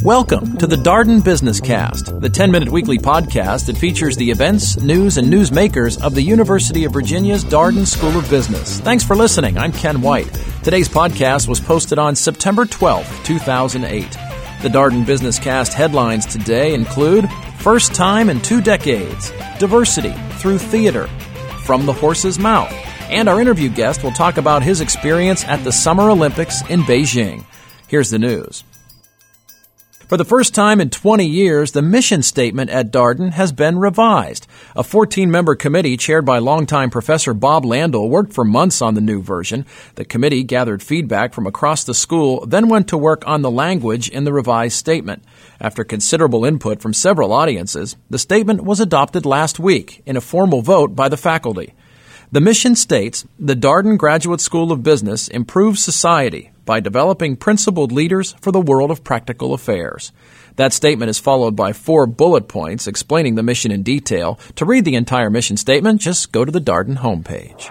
Welcome to the Darden Business Cast, the 10-minute weekly podcast that features the events, news, and newsmakers of the University of Virginia's Darden School of Business. Thanks for listening. I'm Ken White. Today's podcast was posted on September 12, 2008. The Darden Business Cast headlines today include First Time in 2 Decades, Diversity Through Theater, From the Horse's Mouth, and our interview guest will talk about his experience at the Summer Olympics in Beijing. Here's the news. For the first time in 20 years, the mission statement at Darden has been revised. A 14-member committee chaired by longtime Professor Bob Landel worked for months on the new version. The committee gathered feedback from across the school, then went to work on the language in the revised statement. After considerable input from several audiences, the statement was adopted last week in a formal vote by the faculty. The mission states, the Darden Graduate School of Business improves society by developing principled leaders for the world of practical affairs. That statement is followed by 4 bullet points explaining the mission in detail. To read the entire mission statement, just go to the Darden homepage.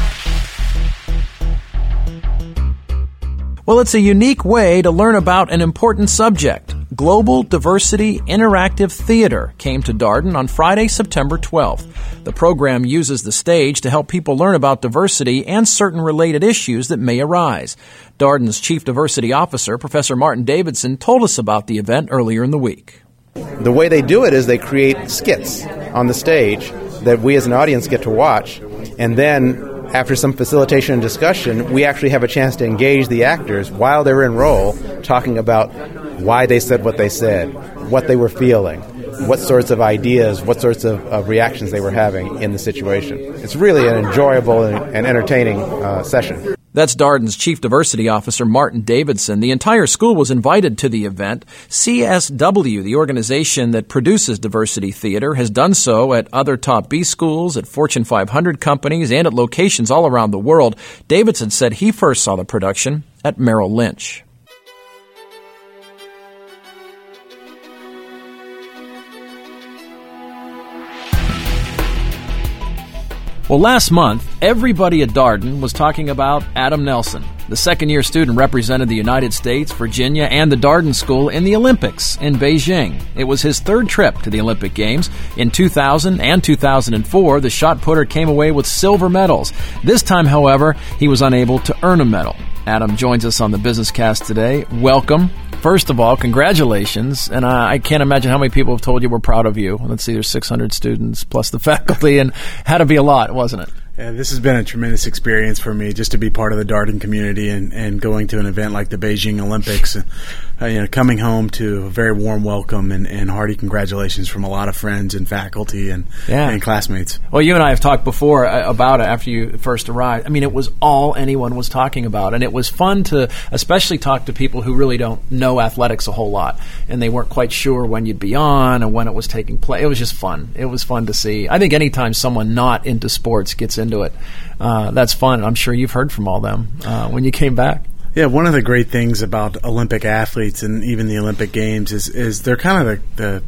Well, it's a unique way to learn about an important subject. Global Diversity Interactive Theater came to Darden on Friday, September 12th. The program uses the stage to help people learn about diversity and certain related issues that may arise. Darden's Chief Diversity Officer, Professor Martin Davidson, told us about the event earlier in the week. The way they do it is they create skits on the stage that we as an audience get to watch, and then after some facilitation and discussion, we actually have a chance to engage the actors while they're in role, talking about why they said what they said, what they were feeling, what sorts of ideas, what sorts of reactions they were having in the situation. It's really an enjoyable and entertaining session. That's Darden's Chief Diversity Officer, Martin Davidson. The entire school was invited to the event. CSW, the organization that produces diversity theater, has done so at other top B schools, at Fortune 500 companies, and at locations all around the world. Davidson said he first saw the production at Merrill Lynch. Well, last month, everybody at Darden was talking about Adam Nelson. The second-year student represented the United States, Virginia, and the Darden School in the Olympics in Beijing. It was his 3rd trip to the Olympic Games. In 2000 and 2004, the shot putter came away with silver medals. This time, however, he was unable to earn a medal. Adam joins us on the Business Cast today. Welcome. First of all, congratulations, and I can't imagine how many people have told you we're proud of you. Let's see, there's 600 students plus the faculty, and had to be a lot, wasn't it? Yeah, this has been a tremendous experience for me just to be part of the Darden community and going to an event like the Beijing Olympics. Coming home to a very warm welcome and hearty congratulations from a lot of friends and faculty and classmates. Well, you and I have talked before about it after you first arrived. I mean, it was all anyone was talking about, and it was fun to especially talk to people who really don't know athletics a whole lot, and they weren't quite sure when you'd be on and when it was taking place. It was just fun. It was fun to see. I think anytime someone not into sports gets into it, that's fun. I'm sure you've heard from all them when you came back. Yeah, one of the great things about Olympic athletes and even the Olympic Games is they're kind of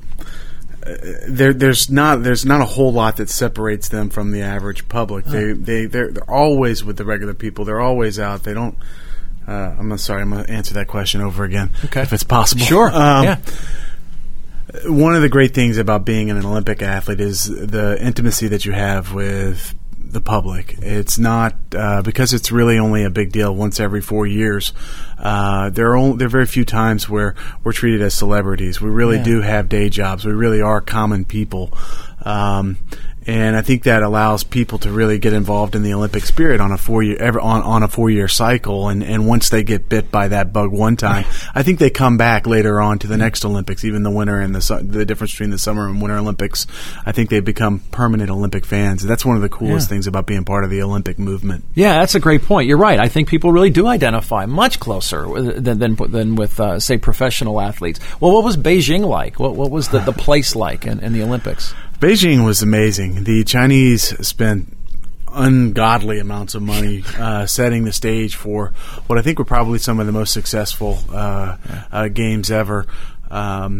there's not a whole lot that separates them from the average public. They're always with the regular people. They're always out. They don't. I'm going to answer that question over again, if it's possible. Sure. Yeah. One of the great things about being an Olympic athlete is the intimacy that you have with the public. It's not because it's really only a big deal once every 4 years. There are very few times where we're treated as celebrities. We really do have day jobs. We really are common people. And I think that allows people to really get involved in the Olympic spirit on a 4-year cycle. And once they get bit by that bug one time, I think they come back later on to the next Olympics, even the winter and the difference between the Summer and Winter Olympics. I think they become permanent Olympic fans. That's one of the coolest things about being part of the Olympic movement. Yeah, that's a great point. You're right. I think people really do identify much closer than with, say, professional athletes. Well, what was Beijing like? What was the place like in the Olympics? Beijing was amazing. The Chinese spent ungodly amounts of money setting the stage for what I think were probably some of the most successful games ever.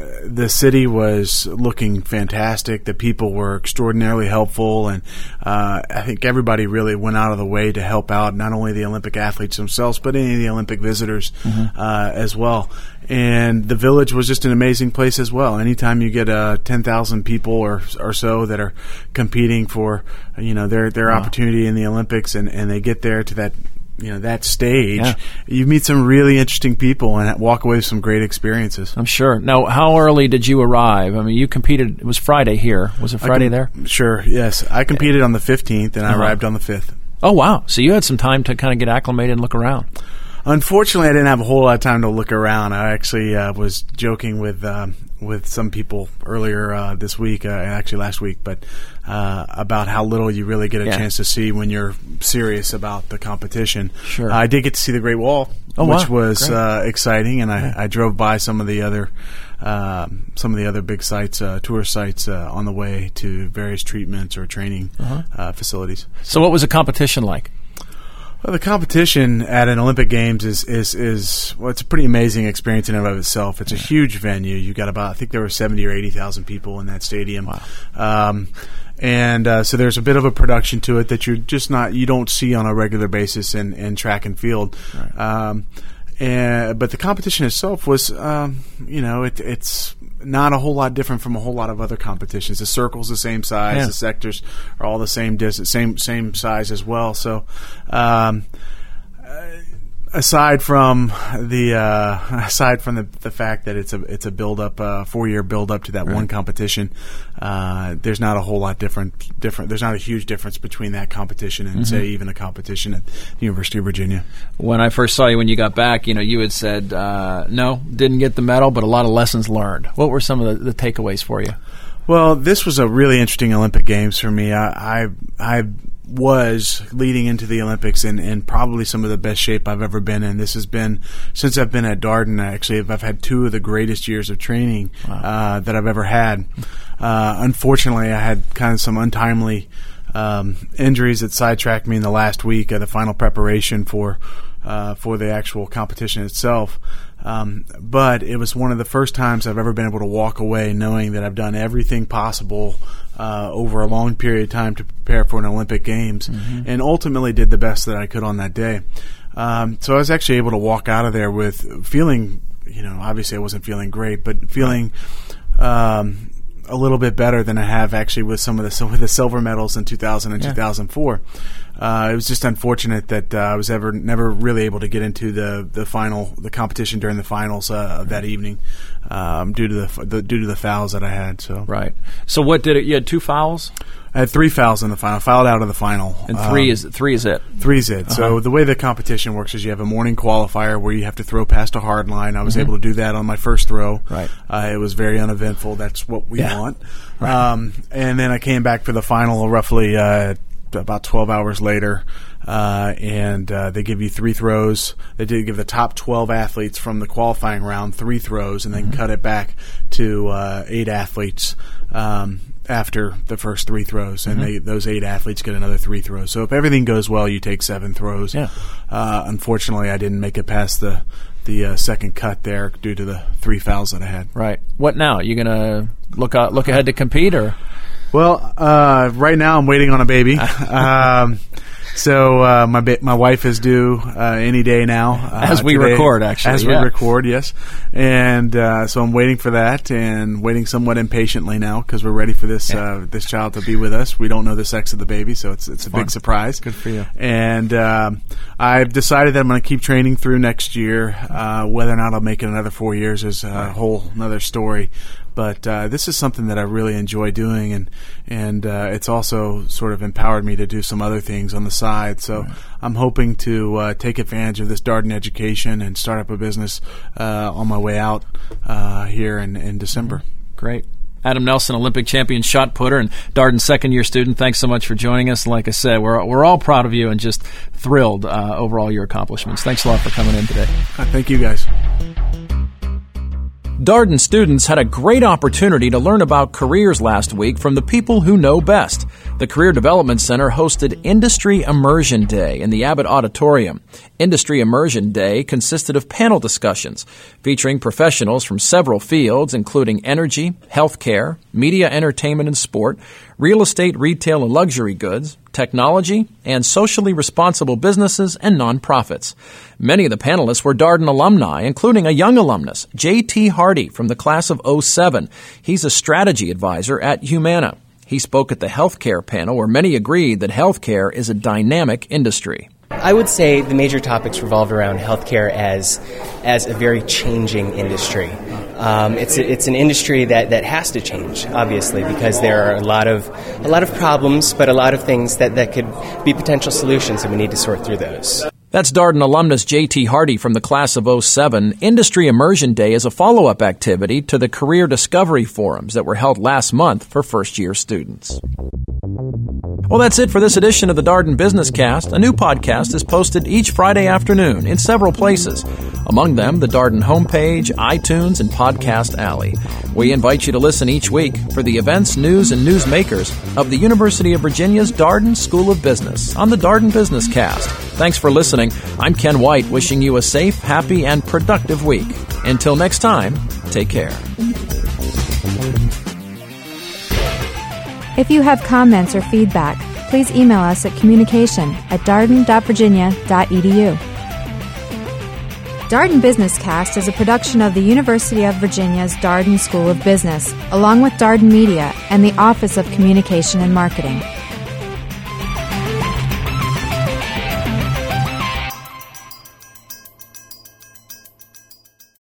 the city was looking fantastic. The people were extraordinarily helpful, and I think everybody really went out of the way to help out not only the Olympic athletes themselves, but any of the Olympic visitors as well. And the village was just an amazing place as well. Anytime you get 10,000 people or so that are competing for their opportunity in the Olympics, and they get there to that stage, you meet some really interesting people and walk away with some great experiences. I'm sure. Now, how early did you arrive? I mean, you competed, it was Friday here. Was it Friday there? Sure, yes. I competed on the 15th, and I arrived on the 5th. Oh, wow. So you had some time to kind of get acclimated and look around. Unfortunately, I didn't have a whole lot of time to look around. I actually was joking with some people earlier this week, actually last week, but about how little you really get a chance to see when you're serious about the competition. Sure. I did get to see the Great Wall, which was exciting, and I drove by some of the other big sites, tourist sites, on the way to various treatments or training facilities. So, what was the competition like? Well, the competition at an Olympic Games is it's a pretty amazing experience in and of itself. It's a huge venue. You got I think there were 70 or 80,000 people in that stadium. Wow. So there's a bit of a production to it that you don't see on a regular basis in track and field. Right. But the competition itself was, it's not a whole lot different from a whole lot of other competitions. The circle's the same size. The sectors are all the same same size as well. So, aside from the fact that it's a build up, 4-year build up to that one competition, there's not a whole lot different. There's not a huge difference between that competition and say even a competition at the University of Virginia. When I first saw you when you got back, you had said no, didn't get the medal, but a lot of lessons learned. What were some of the takeaways for you? Well, this was a really interesting Olympic Games for me. I was leading into the Olympics in probably some of the best shape I've ever been in. This has been, since I've been at Darden, actually, I've had 2 of the greatest years of training that I've ever had. Unfortunately, I had kind of some untimely injuries that sidetracked me in the last week of the final preparation for the actual competition itself. But it was one of the first times I've ever been able to walk away knowing that I've done everything possible over a long period of time to prepare for an Olympic Games, and ultimately did the best that I could on that day. So I was actually able to walk out of there with feeling, obviously I wasn't feeling great, but feeling a little bit better than I have actually with some of the silver medals in 2000 and 2004. It was just unfortunate that I was never really able to get into the competition during the finals of that evening due to the fouls that I had. So right. So what did it? You had 2 fouls. I had 3 fouls in the final. Fouled out of the final. And 3 is it? 3 is it. So the way the competition works is you have a morning qualifier where you have to throw past a hard line. I was able to do that on my first throw. Right. It was very uneventful. That's what we want. Right. And then I came back for the final roughly about 12 hours later, and they give you 3 throws. They did give the top 12 athletes from the qualifying round 3 throws, and then cut it back to 8 athletes after the first 3 throws, and those 8 athletes get another 3 throws. So if everything goes well, you take 7 throws. Yeah. Unfortunately, I didn't make it past the second cut there due to the 3 fouls that I had. Right. What now? You gonna look ahead to compete, or? Well, right now I'm waiting on a baby. So my wife is due any day now. As we record, actually. As we record, yes. And so I'm waiting for that, and waiting somewhat impatiently now because we're ready for this this child to be with us. We don't know the sex of the baby, so it's a big surprise. Good for you. And I've decided that I'm going to keep training through next year. Whether or not I'll make it another 4 years is a whole another story. But this is something that I really enjoy doing, and it's also sort of empowered me to do some other things on the side. So I'm hoping to take advantage of this Darden education and start up a business on my way out here in December. Great. Adam Nelson, Olympic champion shot putter and Darden second-year student, thanks so much for joining us. Like I said, we're all proud of you and just thrilled over all your accomplishments. Thanks a lot for coming in today. Thank you, guys. Darden students had a great opportunity to learn about careers last week from the people who know best. The Career Development Center hosted Industry Immersion Day in the Abbott Auditorium. Industry Immersion Day consisted of panel discussions featuring professionals from several fields, including energy, healthcare, media, entertainment and sport, real estate, retail and luxury goods, technology, and socially responsible businesses and nonprofits. Many of the panelists were Darden alumni, including a young alumnus, J.T. Hardy, from the class of 07. He's a strategy advisor at Humana. He spoke at the healthcare panel where many agreed that healthcare is a dynamic industry. I would say the major topics revolved around healthcare as a very changing industry. It's an industry that has to change, obviously, because there are a lot of problems, but a lot of things that could be potential solutions, and we need to sort through those. That's Darden alumnus J.T. Hardy from the class of 07. Industry Immersion Day is a follow-up activity to the Career Discovery Forums that were held last month for first-year students. Well, that's it for this edition of the Darden Business Cast. A new podcast is posted each Friday afternoon in several places. Among them, the Darden homepage, iTunes, and Podcast Alley. We invite you to listen each week for the events, news, and newsmakers of the University of Virginia's Darden School of Business on the Darden Business Cast. Thanks for listening. I'm Ken White, wishing you a safe, happy, and productive week. Until next time, take care. If you have comments or feedback, please email us at communication@darden.virginia.edu. Darden Business Cast is a production of the University of Virginia's Darden School of Business, along with Darden Media and the Office of Communication and Marketing.